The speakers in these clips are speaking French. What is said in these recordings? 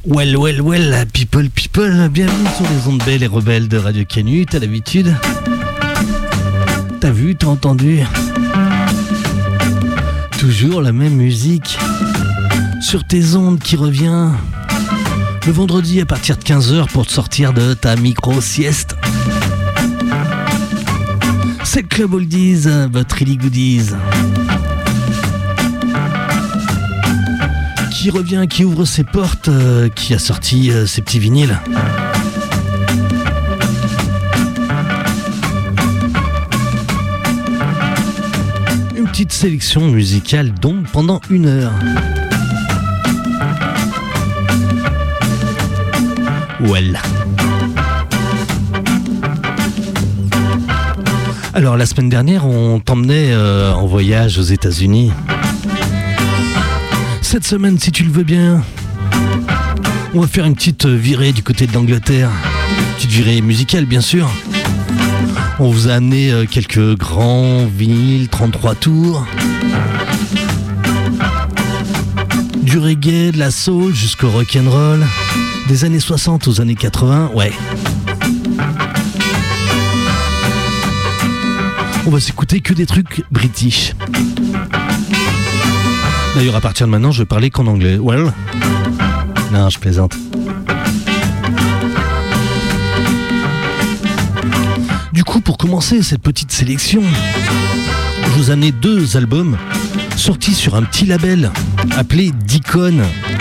Well, people, bienvenue sur les ondes belles et rebelles de Radio Canu, t'as l'habitude. T'as vu, t'as entendu. Toujours la même musique sur tes ondes qui revient le vendredi à partir de 15h pour te sortir de ta micro-sieste. C'est le Club Oldies, votre Really Goodies. Qui revient, qui ouvre ses portes, qui a sorti ses petits vinyles. Une petite sélection musicale donc pendant 1 heure. Well. Alors la semaine dernière, on t'emmenait en voyage aux États-Unis. Cette semaine, si tu le veux bien, on va faire une petite virée du côté de l'Angleterre. Petite virée musicale, bien sûr. On vous a amené quelques grands vinyles, 33 tours. Du reggae, de la soul jusqu'au rock'n'roll. Des années 60 aux années 80, ouais. On va s'écouter que des trucs british. D'ailleurs, à partir de maintenant, je vais parler qu'en anglais. Well? Non, je plaisante. Du coup, pour commencer cette petite sélection, je vous ai amené 2 albums sortis sur un petit label appelé Deacon.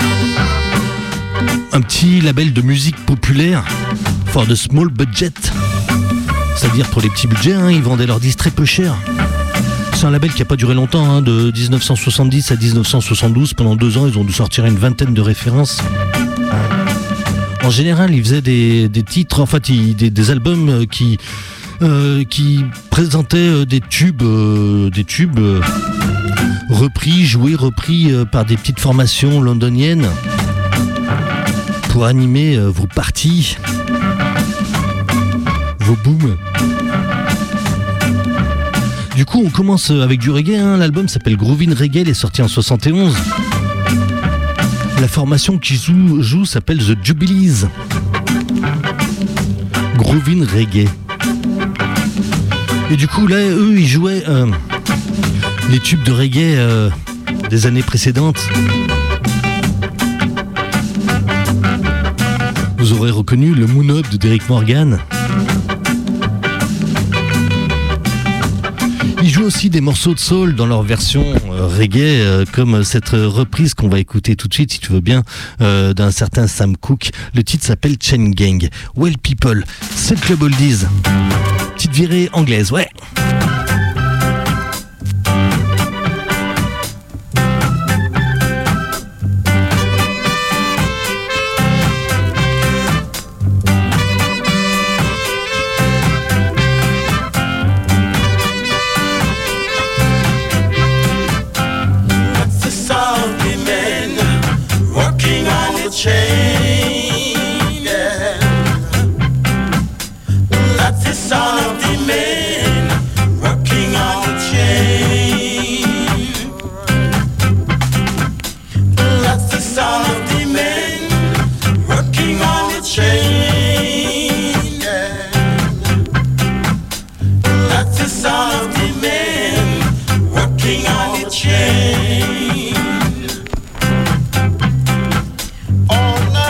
Un petit label de musique populaire for the small budget. C'est-à-dire pour les petits budgets, hein, ils vendaient leurs disques très peu cher. C'est un label qui n'a pas duré longtemps, hein, de 1970 à 1972. Pendant 2 ans, ils ont dû sortir une vingtaine de références. En général, ils faisaient des titres, en fait, des albums qui présentaient des tubes repris par des petites formations londoniennes pour animer vos parties, vos booms. Du coup, on commence avec du reggae, hein. L'album s'appelle Groovin' Reggae, il est sorti en 71. La formation qui joue s'appelle The Jubilees. Groovin' Reggae. Et du coup, là, eux, ils jouaient les tubes de reggae des années précédentes. Vous aurez reconnu le Moon Up de Derrick Morgan. Ils jouent aussi des morceaux de soul dans leur version reggae, comme cette reprise qu'on va écouter tout de suite, si tu veux bien, d'un certain Sam Cooke. Le titre s'appelle Chain Gang. Well people, c'est le Club Oldies. Petite virée anglaise, ouais. All night.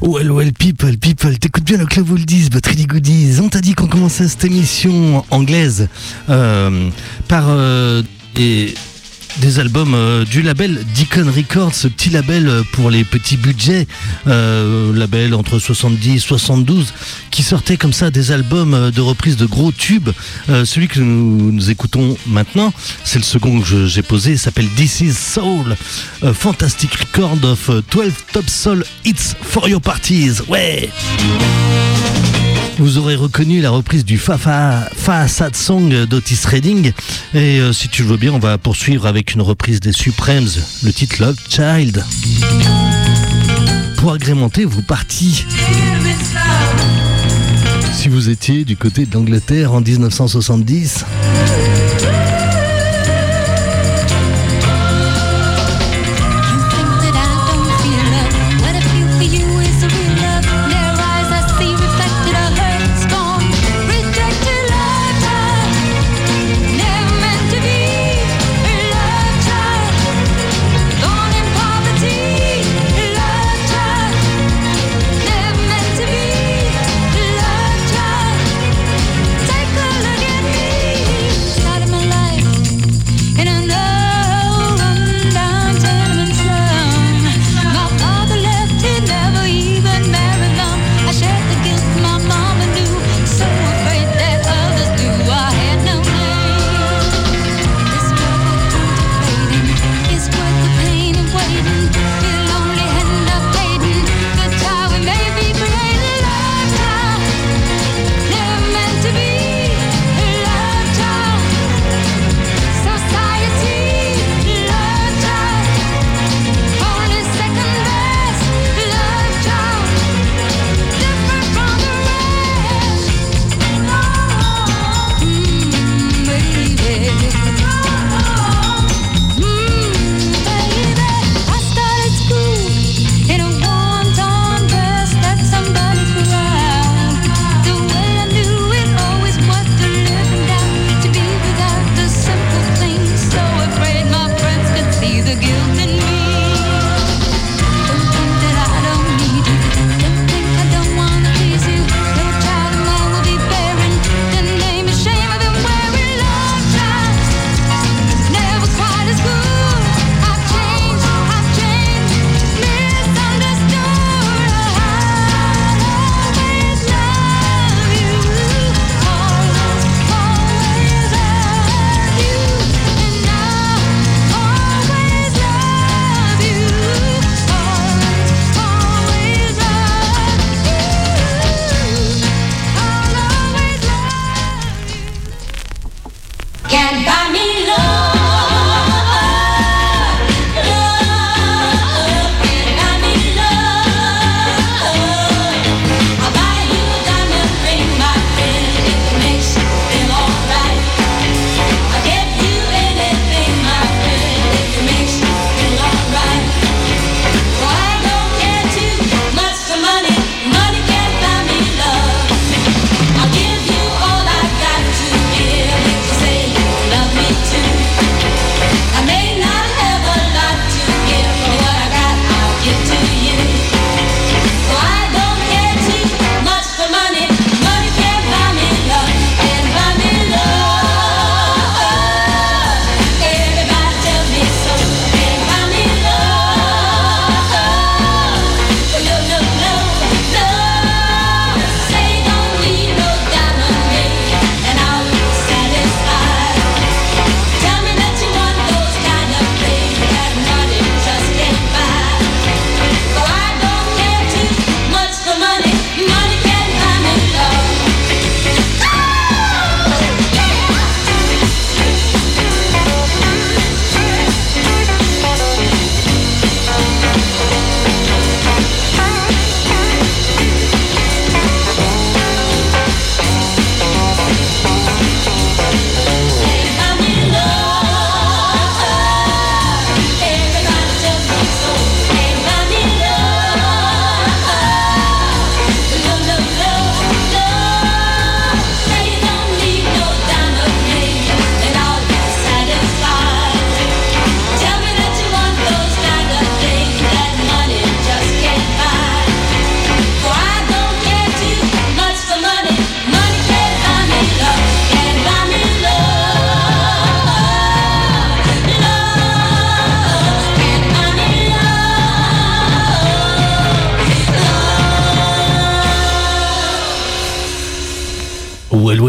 Well, people, t'écoutes bien le Club Oldies, but really goodies. On t'a dit qu'on commençait cette émission anglaise par des albums du label Deacon Records, ce petit label pour les petits budgets, label entre 70 et 72, qui sortait comme ça des albums de reprise de gros tubes. Celui que nous écoutons maintenant, c'est le second que j'ai posé, il s'appelle This Is Soul, a fantastic record of 12 top soul hits for your parties. Ouais! Vous aurez reconnu la reprise du Fa Sad Song d'Otis Redding. Et si tu le veux bien, on va poursuivre avec une reprise des Supremes, le titre Love Child. Pour agrémenter vos parties. Si vous étiez du côté de l'Angleterre en 1970... Take a look at me.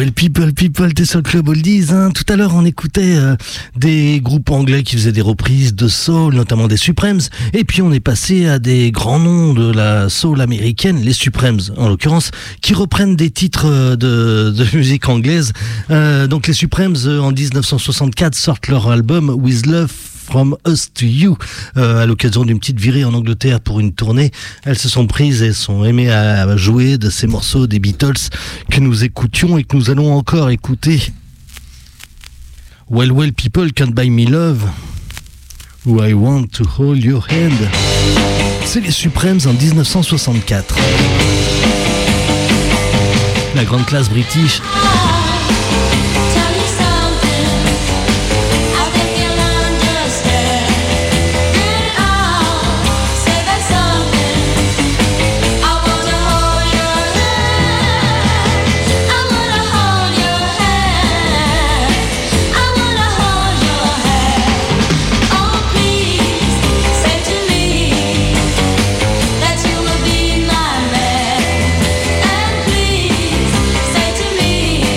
well, people, t'es sur le Club Oldies, hein. Tout à l'heure, on écoutait des groupes anglais qui faisaient des reprises de soul, notamment des Supremes. Et puis, on est passé à des grands noms de la soul américaine, les Supremes, en l'occurrence, qui reprennent des titres de musique anglaise. Donc, les Supremes, en 1964, sortent leur album With Love From Us to You, à l'occasion d'une petite virée en Angleterre pour une tournée. Elles se sont prises et sont aimées à jouer de ces morceaux des Beatles que nous écoutions et que nous allons encore écouter. Well, well, people can't buy me love. Who I want to hold your hand. C'est les Supremes en 1964. La grande classe british. Me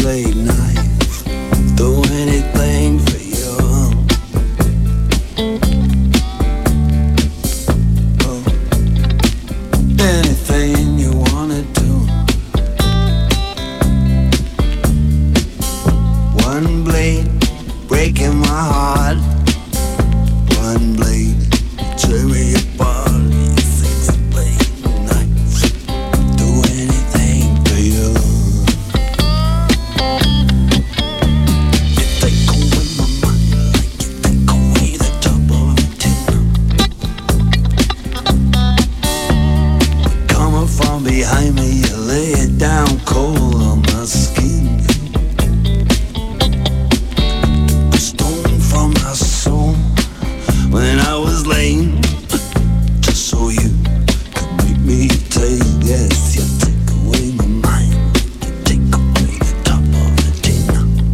blade knife, do anything for you. Oh, anything you wanna do. One blade breaking my heart, one blade tear me apart. Six blade knife, do anything for you. You take away my mind like you take away the top of a tin. Coming from behind me, you lay it down cold on my skin. A stone from my soul when I was lame, just so you could make me take. Yes, you take away my mind, you take away the top of the tin.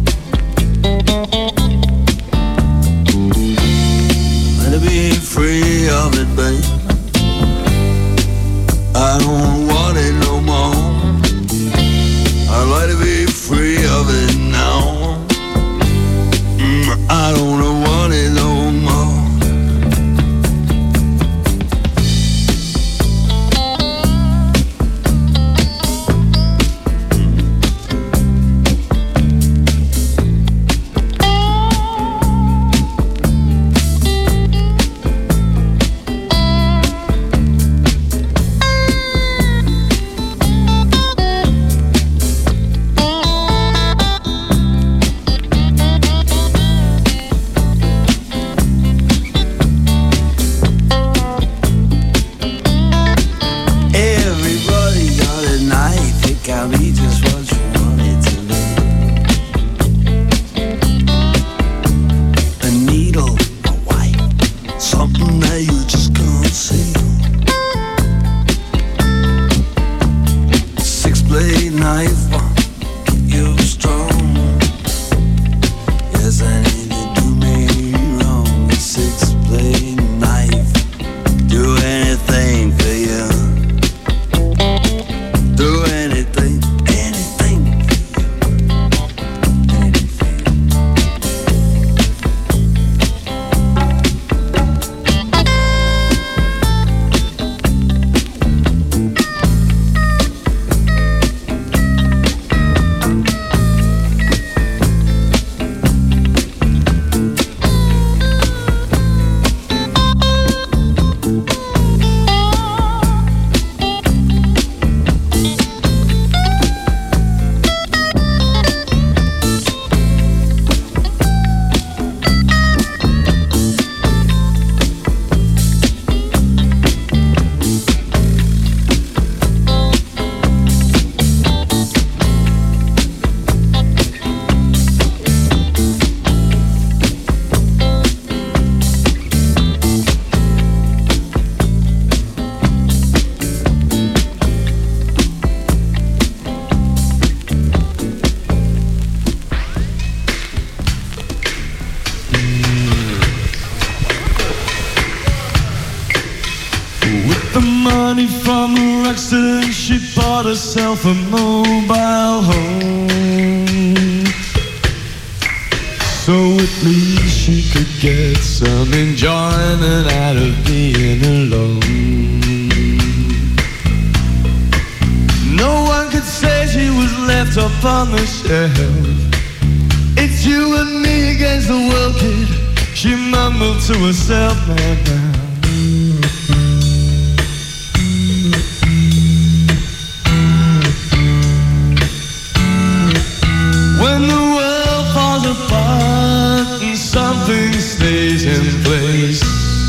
Let it be free of it, babe. I don't want it no more. I'd like to be free of it now. I don't want it no more. Everybody got a knife, it can be just what you want it to be. A needle, a white, something that you just can't see. Six blade knife, you strong. Yes, I need to do me wrong. Six blade knife, do anything for you. Do anything, anything, anything. With the money from her accident, she bought herself a mobile home, so at least she could get some enjoyment out of being alone. No one could say she was left up on the shelf. It's you and me against the world, kid, she mumbled to herself, man, now. When the world falls apart and something stays in place,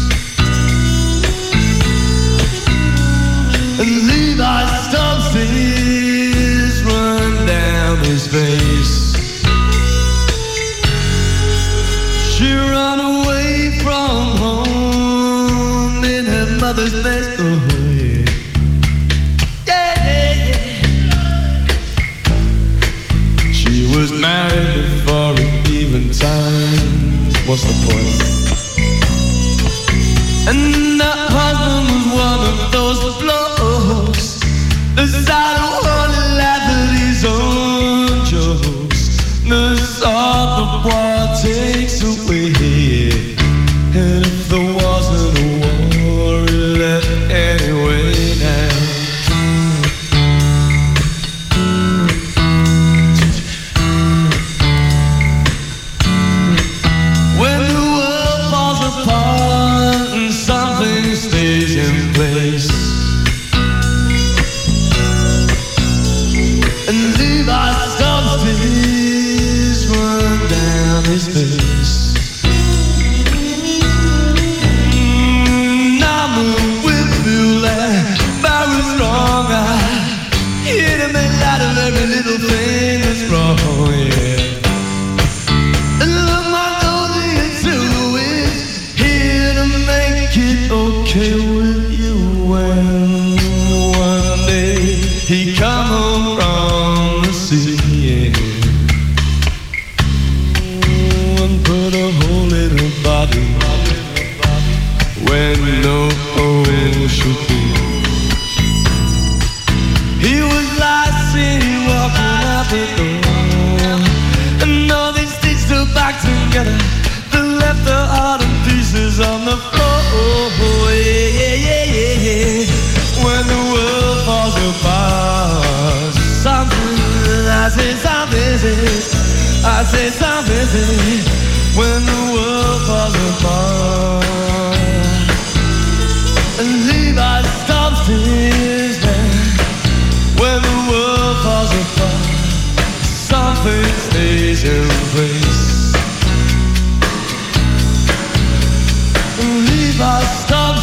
and Levi Stubbs tears run down his face, she ran away from home in her mother's bed. Oh, was married before even time. What's the point? And that husband was one of those blokes that I don't want to laugh at his own jokes. takes away. And if there wasn't a war, it left anyway now. When the world falls apart and something stays in place, and Levi Stubbs' tears run down his face. I'm a Whitfield lad, Barry's wrong. I hit him and out of every little thing that's wrong, yeah. And look, my Goldie and Sue is here to make it okay with you. When one day he come home from the sea, yeah, and put a hole in her body when no hole should be. He was last seen walking out the door, and all these stitched her back together. They left her heart in pieces on the floor. Yeah, yeah, yeah, yeah. When the world falls apart, something I say something, I say something. When the world falls apart, and Levi Stubbs his man. When the world falls apart, something stays in place. And Levi Stubbs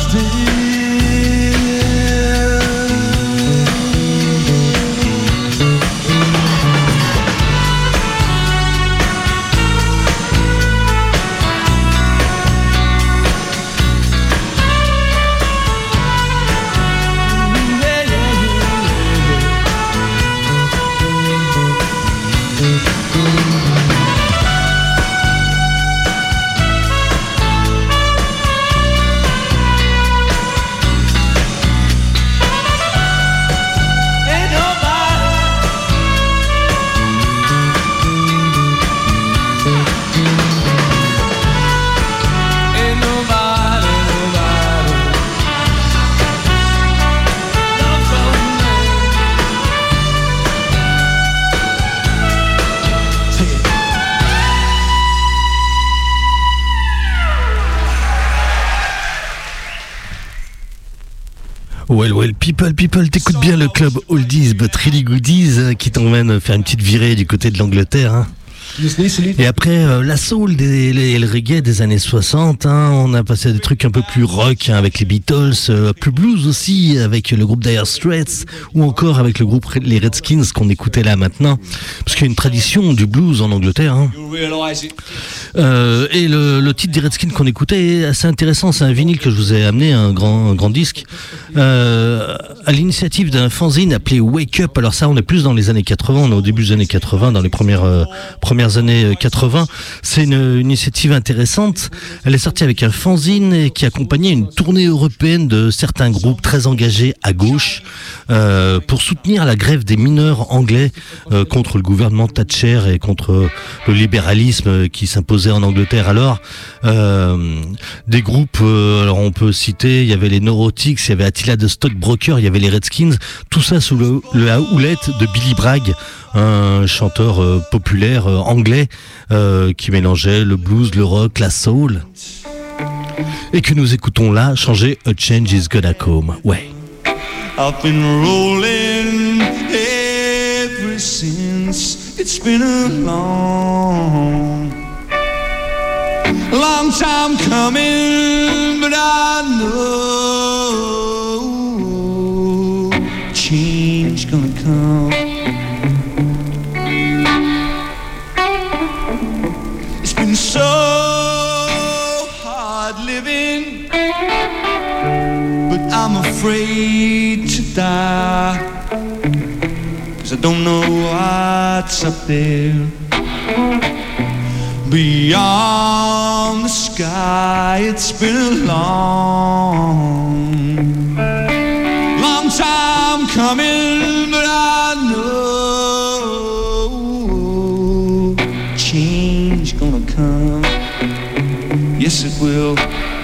Well, people, t'écoutes bien le club Oldies but Really Goodies qui t'emmène faire une petite virée du côté de l'Angleterre. Hein. Et après la soul et le reggae des années 60, hein, on a passé à des trucs un peu plus rock, hein, avec les Beatles, plus blues aussi avec le groupe Dire Straits, ou encore avec le groupe les Redskins qu'on écoutait là maintenant, parce qu'il y a une tradition du blues en Angleterre. Hein. Et le titre des Redskins qu'on écoutait est assez intéressant. C'est un vinyle que je vous ai amené, un grand disque, à l'initiative d'un fanzine appelé Wake Up. Alors ça, on est plus dans les années 80, on est au début des années 80, dans les premières années 80. C'est une initiative intéressante. Elle est sortie avec un fanzine qui accompagnait une tournée européenne de certains groupes très engagés à gauche pour soutenir la grève des mineurs anglais contre le gouvernement Thatcher et contre le libéralisme qui s'imposait en Angleterre alors. Des groupes, alors on peut citer, il y avait les Neurotics, il y avait Attila de Stockbroker, il y avait les Redskins, tout ça sous la houlette de Billy Bragg, un chanteur populaire anglais qui mélangeait le blues, le rock, la soul, et que nous écoutons là changer A Change Is Gonna Come. Ouais. I've been rolling ever since. It's been a long time coming, but I know change gonna come. It's been so hard living, but I'm afraid to die, 'cause I don't know what's up there beyond the sky. It's been a long time coming, but I know change gonna come. come. Yes, it will.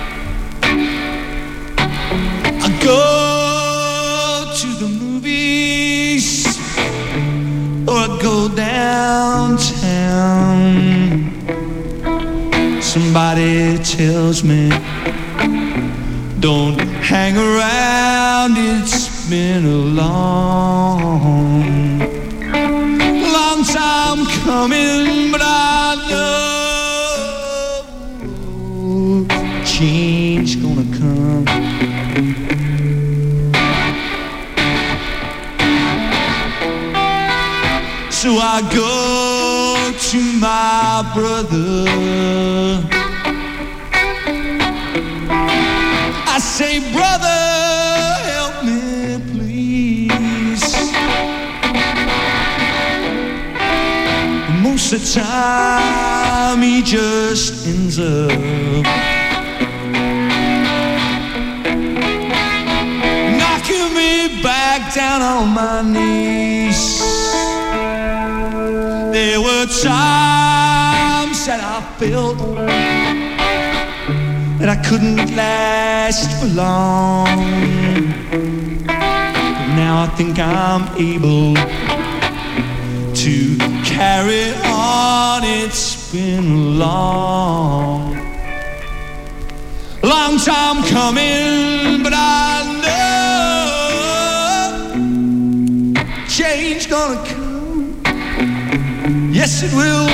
I go to the movies, or I go downtown. Somebody tells me, don't hang around, it's been a long time coming, but I know change gonna come. So I go to my brother, I say, brother, help me please. Most of the time he just ends up knocking me back down on my knees. There were times that I felt that I couldn't last for long, but now I think I'm able to carry on. It's been a long time coming, but I know change gonna come. Yes, it will.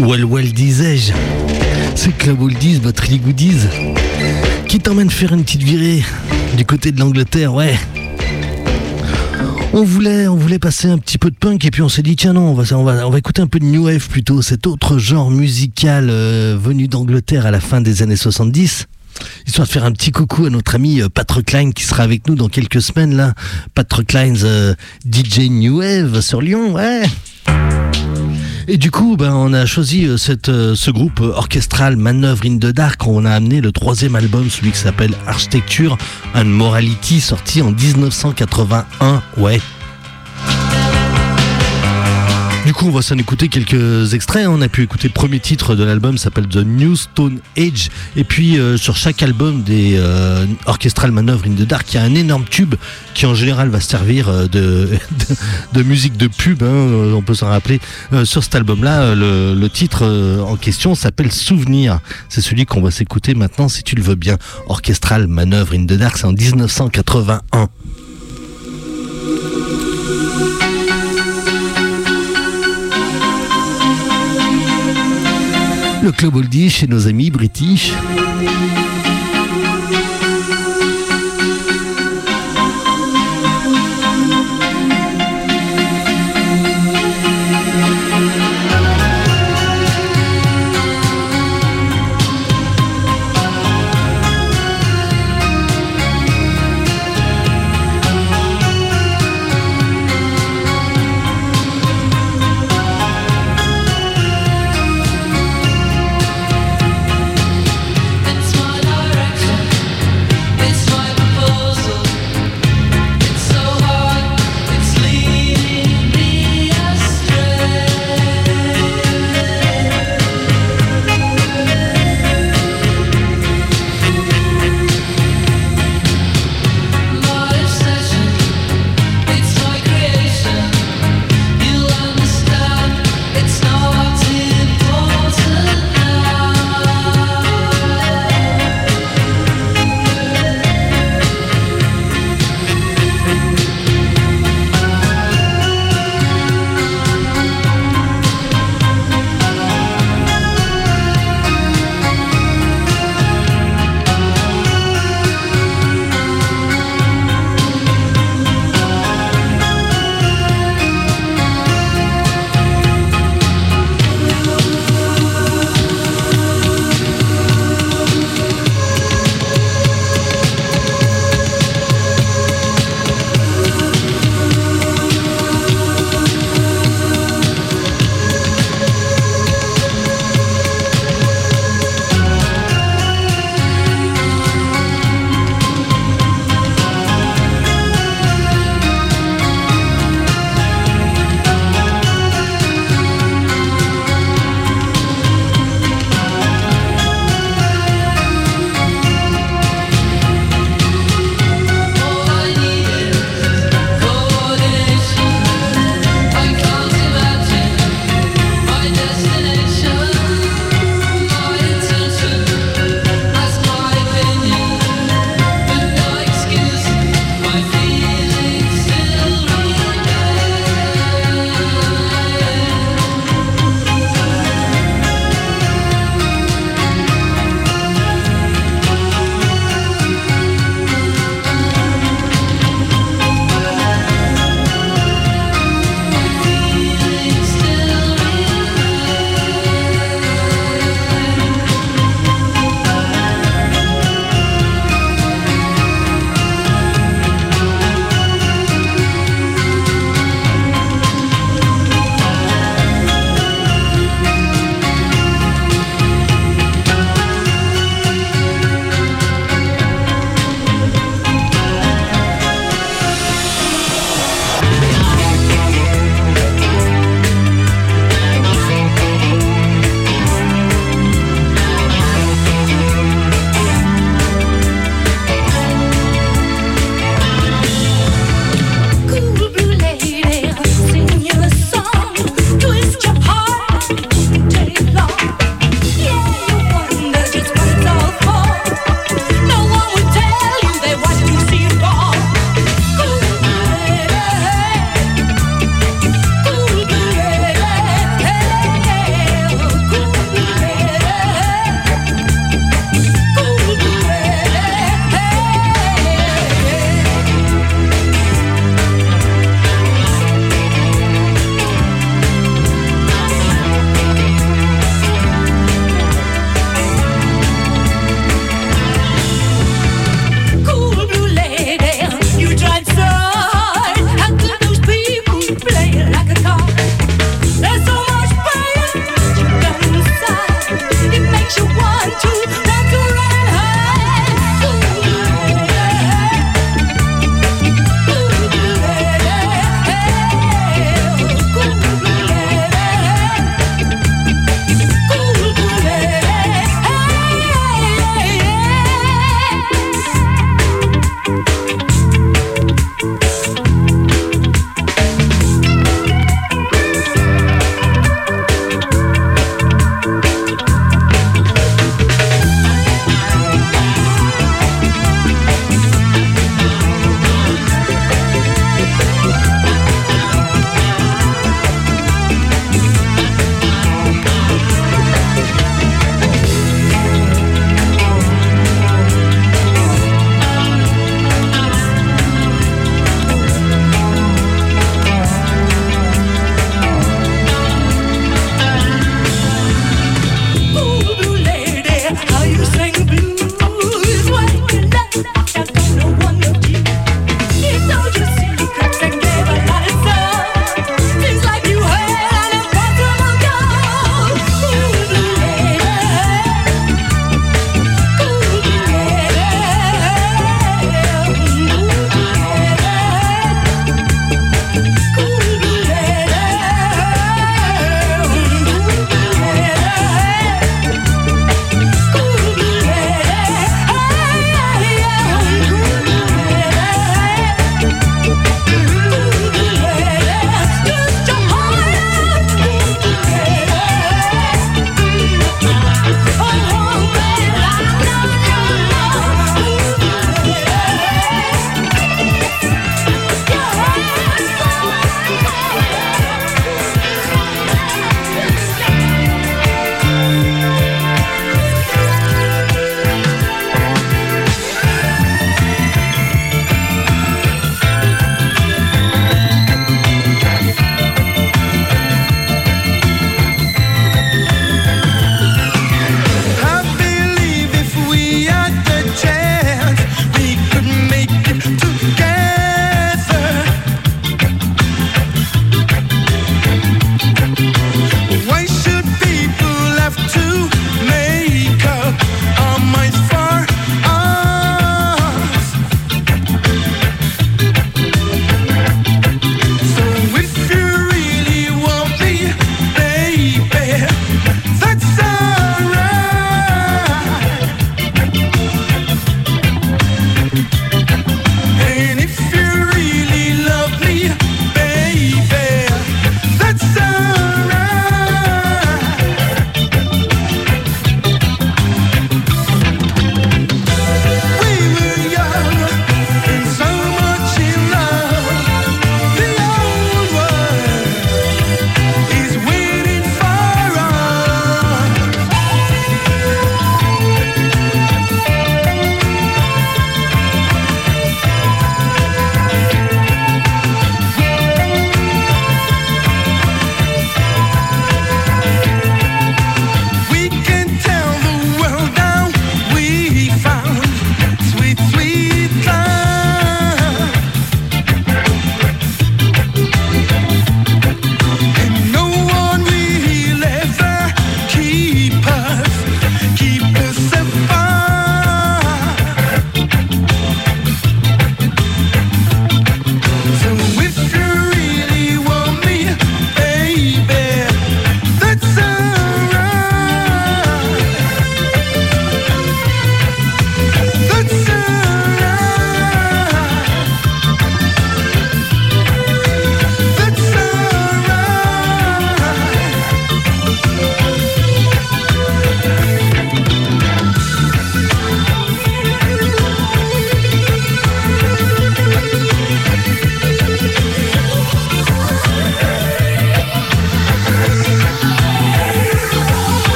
Well, disais-je. C'est Club Oldies, votre Really Goodies, qui t'emmène faire une petite virée du côté de l'Angleterre, ouais. On voulait passer un petit peu de punk et puis on s'est dit tiens non, on va écouter un peu de New Wave plutôt, cet autre genre musical venu d'Angleterre à la fin des années 70. Histoire de faire un petit coucou à notre ami Pat Rockline qui sera avec nous dans quelques semaines là. Pat Rockline's DJ New Wave sur Lyon, ouais. Et du coup, on a choisi ce groupe orchestral Manœuvre in the Dark. On a amené le 3e album, celui qui s'appelle Architecture and Morality, sorti en 1981, ouais. Du coup, on va s'en écouter quelques extraits. On a pu écouter le premier titre de l'album, s'appelle The New Stone Age. Et puis, sur chaque album des Orchestral Manœuvre in the Dark, il y a un énorme tube qui, en général, va servir de musique de pub. Hein, on peut s'en rappeler. Sur cet album-là, le titre en question s'appelle Souvenir. C'est celui qu'on va s'écouter maintenant, si tu le veux bien. Orchestral Manœuvre in the Dark, c'est en 1981. Le Club Oldie chez nos amis british. That's why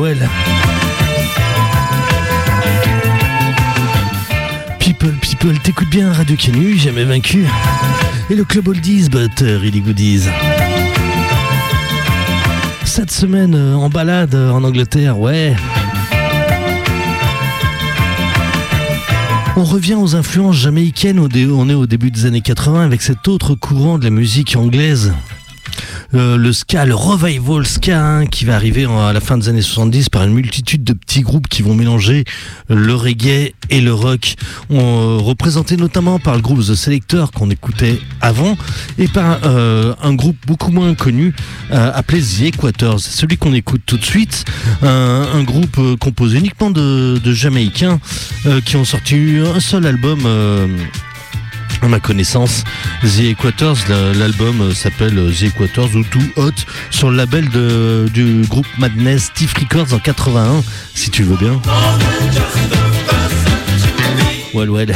well. People, t'écoutes bien Radio Canu, jamais vaincu. Et le Club Oldies, but really goodies. Cette semaine en balade en Angleterre, ouais. On revient aux influences jamaïcaines, on est au début des années 80 avec cet autre courant de la musique anglaise. Le ska, le revival ska, qui va arriver à la fin des années 70 par une multitude de petits groupes qui vont mélanger le reggae et le rock. Représenté notamment par le groupe The Selectors qu'on écoutait avant et par un groupe beaucoup moins connu appelé The Equators. C'est celui qu'on écoute tout de suite, un groupe composé uniquement de Jamaïcains qui ont sorti un seul album à ma connaissance, The Equators. L'album s'appelle The Equators ou Too Hot sur le label du groupe Madness Stiff Records en 81, si tu veux bien. Well.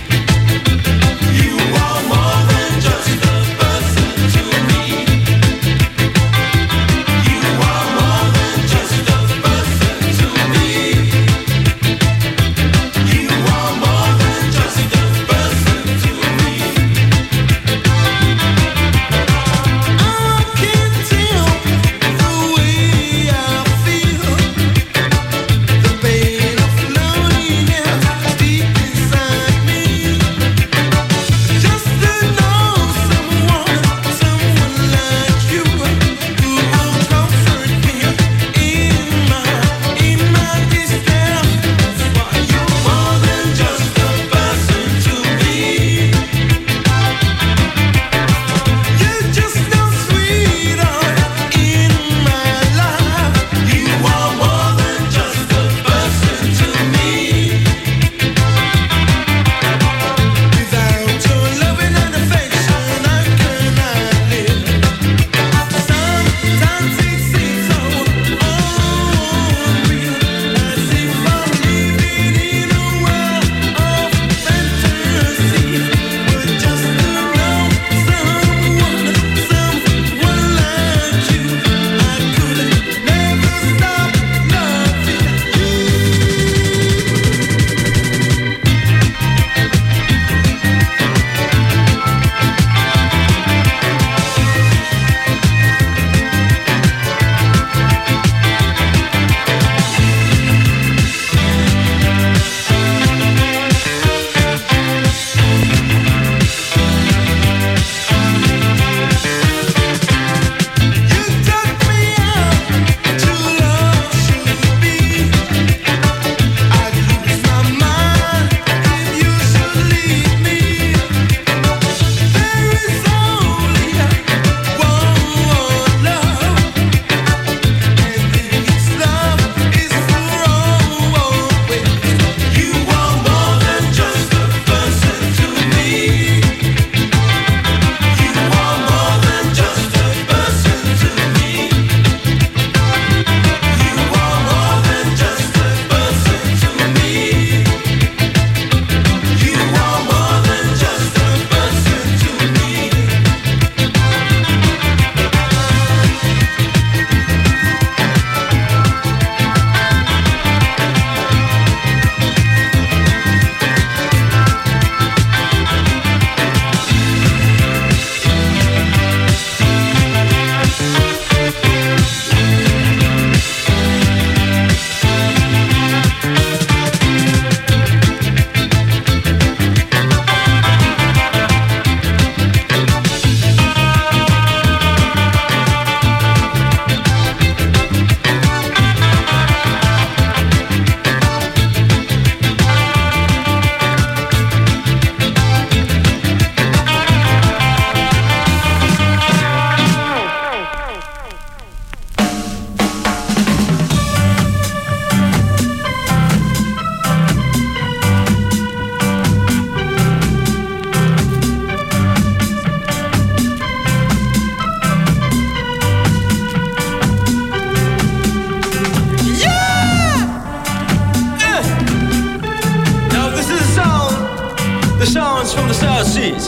Seas.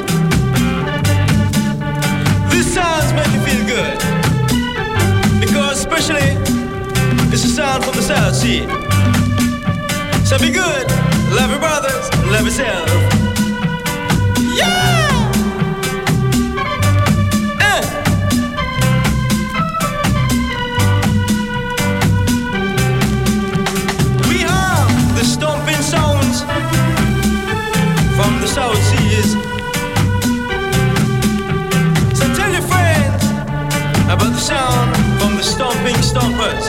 These sounds make you feel good, because especially It's a sound from the South Sea. So be good, love your brothers, love yourself. Yeah! We are the stomping sounds from the South Seas. So tell your friends about the sound from the stomping stompers.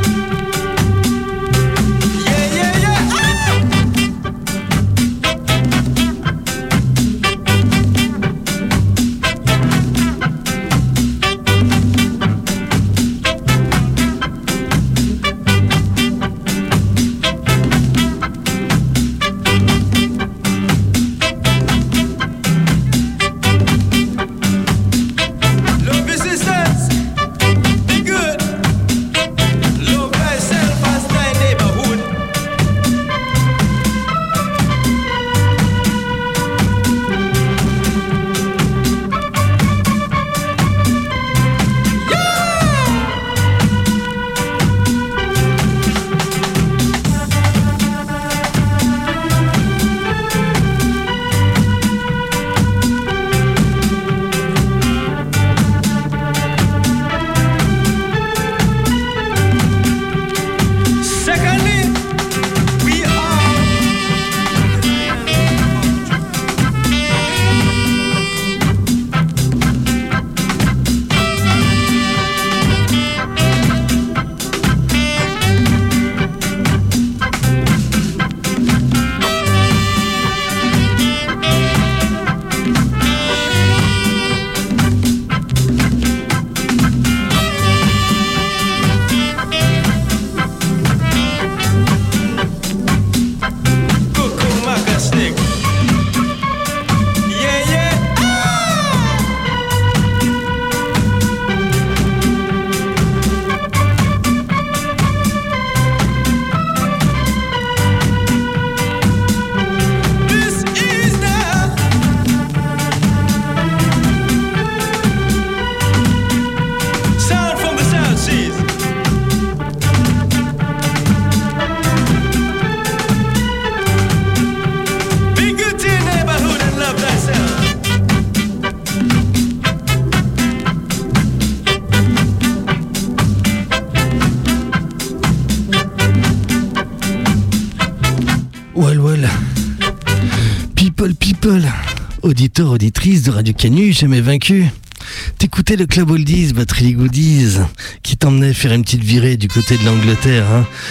Auditeur, auditrice de Radio Canu, jamais vaincu. T'écoutais le Club Oldies, Battery Goodies, qui t'emmenait faire une petite virée du côté de l'Angleterre.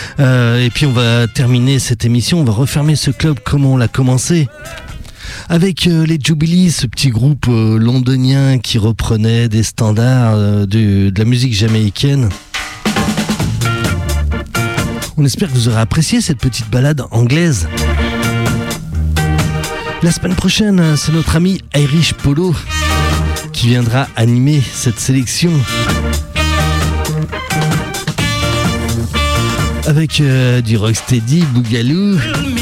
Et puis on va terminer cette émission, on va refermer ce club comme on l'a commencé. Avec les Jubilees, ce petit groupe londonien qui reprenait des standards de la musique jamaïcaine. On espère que vous aurez apprécié cette petite balade anglaise. La semaine prochaine, c'est notre ami Irish Polo qui viendra animer cette sélection avec du rocksteady, boogaloo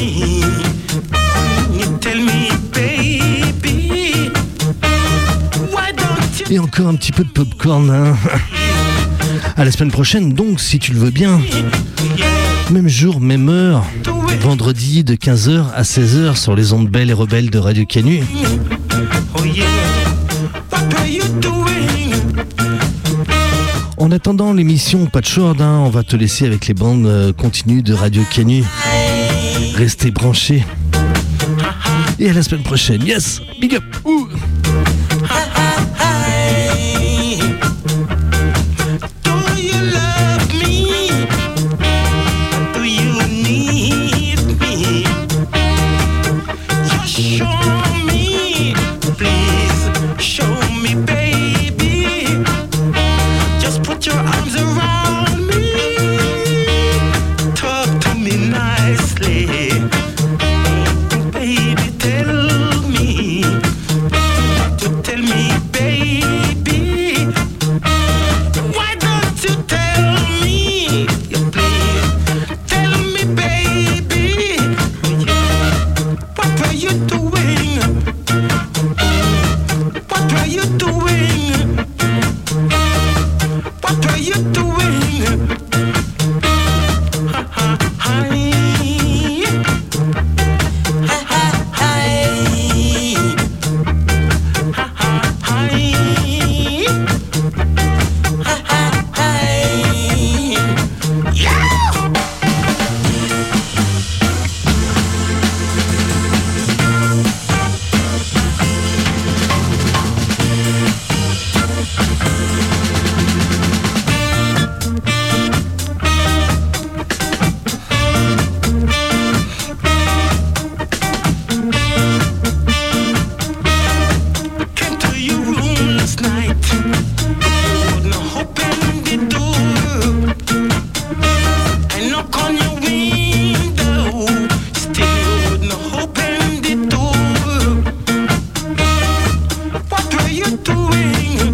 et encore un petit peu de popcorn, hein. À la semaine prochaine, donc, si tu le veux bien. Même jour, même heure, vendredi de 15h à 16h sur les ondes belles et rebelles de Radio Canu. En attendant l'émission Pas de Short, hein, on va te laisser avec les bandes continues de Radio Canu. Restez branchés. Et à la semaine prochaine. Yes, big up. Ouh. What are you doing? night. Wouldn't open the door. I knock on your window. Still wouldn't open the door. What were you doing?